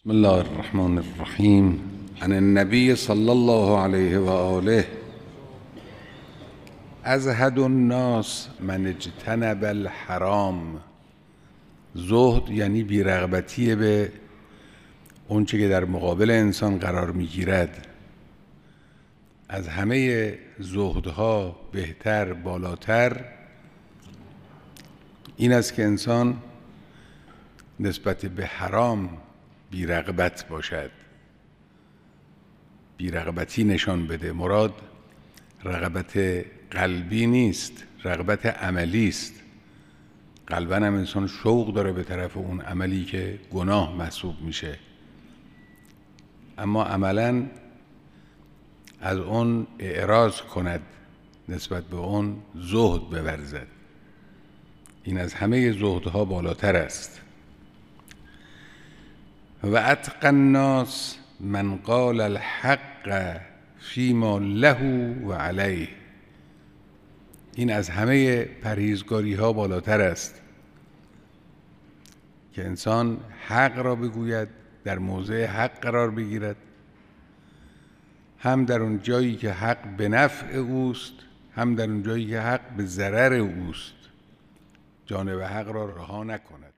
بسم الله الرحمن الرحیم. عن النبی صلی الله علیه و آله: ازهد الناس من اجتنب الحرام. زهد یعنی بی‌رغبتی به اونچه که در مقابل انسان قرار میگیرد. از همه زهدها بهتر، بالاتر این است که انسان نسبت به حرام بی‌رغبت باشد، بی‌رغبتی نشان بده. مراد رغبت قلبی نیست، رغبت عملی است. قلباً هم انسان شوق داره به طرف اون عملی که گناه محسوب میشه، اما عملاً از اون اعراض کند، نسبت به اون زهد بورزد. این از همه زهدها بالاتر است. و اتقی الناس من قال الحق فیما له و علیه. این از همه پرهیزگاری ها بالاتر است که انسان حق را بگوید، در موضع حق قرار بگیرد، هم در اون جایی که حق به نفع اوست، هم در اون جایی که حق به ضرر اوست، جانب حق را رها نکند.